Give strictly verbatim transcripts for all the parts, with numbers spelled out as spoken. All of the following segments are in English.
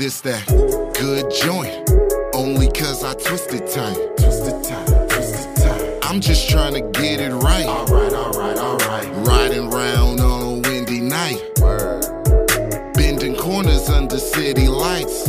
This that good joint, only cause I twisted tight. Twisted tight, twisted tight. I'm just trying to get it right. Alright, alright, alright. Riding round on a windy night. Word. Bending corners under city lights.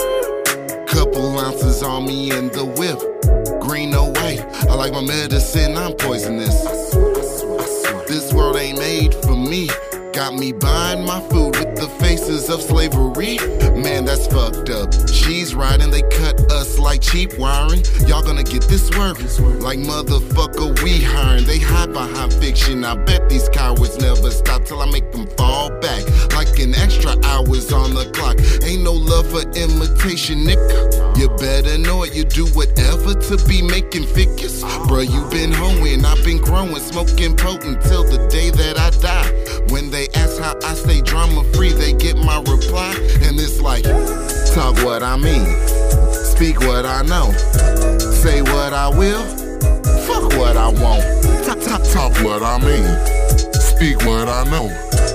Couple ounces on me in the whip. Green no white. I like my medicine, I'm poisonous. I swear, I swear, I swear. This world ain't made for me. Got me buying my food with the faces of slavery. Man, that's fucked up. She's riding, they cut us like cheap wiring. Y'all gonna get this work like motherfucker we hiring. They hide behind fiction. I bet these cowards never stop till I make them fall back. Like an extra hours on the clock. Ain't no love for imitation, nigga. You better know it, you do whatever to be making figures. Bruh, you been hoeing, I've been growing, smoking potent till the day that I die. When they ask how I stay drama free, they get my reply, and it's like, talk what I mean, speak what I know, say what I will, fuck what I want. Talk, talk, talk what I mean, speak what I know,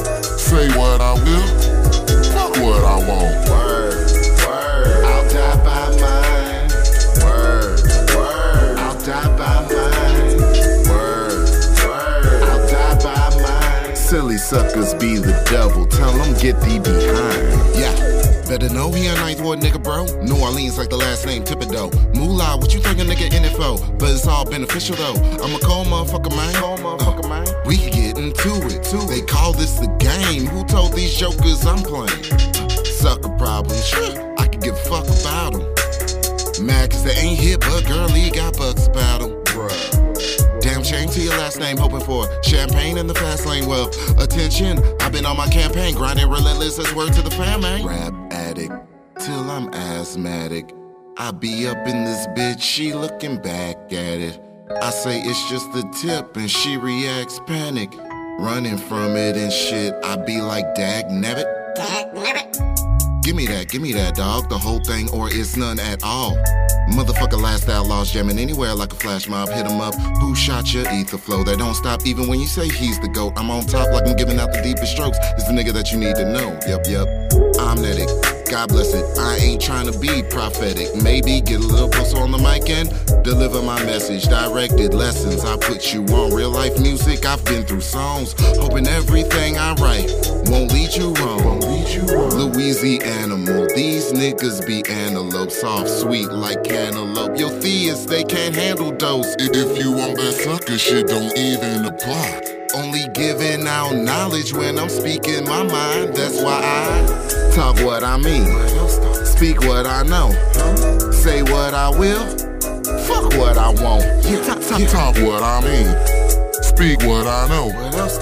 say what I will, fuck what I want. Word, word, I'll die by mine. Word, word, I'll die by mine. Word, word, I'll die by mine. Silly suckers be the devil, tell them get thee behind. Yeah, better know he a ninth ward nigga, bro. New Orleans like the last name Thibodeau. Moolah, what you think a nigga in it for? But it's all beneficial though. I'm a cold motherfucker, man. Cold motherfucker, uh, man. We get into it too. They call this the game. Who told these jokers I'm playing? Sucker problems, sure, I can give a fuck about them. Mad cause they ain't hit, but girl, he got bucks about them. Bruh. Damn shame to your last name, hoping for champagne in the fast lane. Well, attention, I've been on my campaign, grinding relentless as word to the fam, man. Rap addict, till I'm asthmatic. I be up in this bitch, she looking back at it. I say it's just the tip, and she reacts panic. Running from it and shit, I be like, dag nabbit. Dag nabbit. Give me that, give me that, dog. The whole thing, or it's none at all. Motherfucker last outlaws jamming anywhere like a flash mob. Hit him up, who shot your ether flow? That don't stop even when you say he's the GOAT. I'm on top like I'm giving out the deepest strokes. It's the nigga that you need to know. Yep, yep. I'm Netic. God bless it. I ain't trying to be prophetic. Maybe get a little closer on the mic and deliver my message. Directed lessons. I put you on real life music. I've been through songs, hoping everything I write won't lead you wrong. Won't lead you wrong. Louisiana animal. These niggas be antelope, soft, sweet like cantaloupe. Your theists, they can't handle dose. If you want that sucker shit, don't even apply. Only giving out knowledge when I'm speaking my mind. That's why I talk what I mean, speak what I know, say what I will, fuck what I want. Talk, talk, talk what I mean, speak what I know,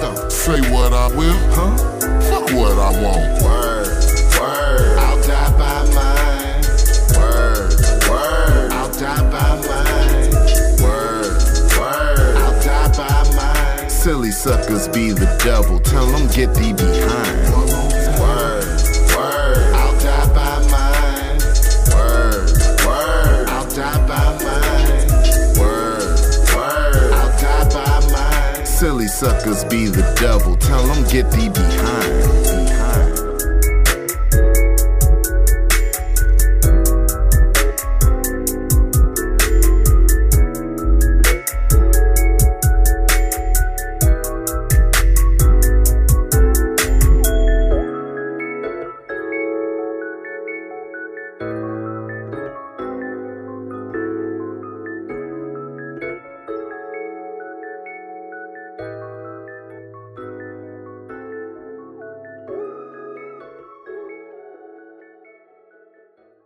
say what I will, fuck what I want. Word, word, I'll die by mine. Word, word, I'll die by mine. Word, word, I'll die by mine. Silly suckers be the devil, tell them get thee behind. Word, word, I'll die by mine. Word, word, I'll die by mine. Word, word, I'll die by mine. Silly suckers be the devil, tell them get thee behind.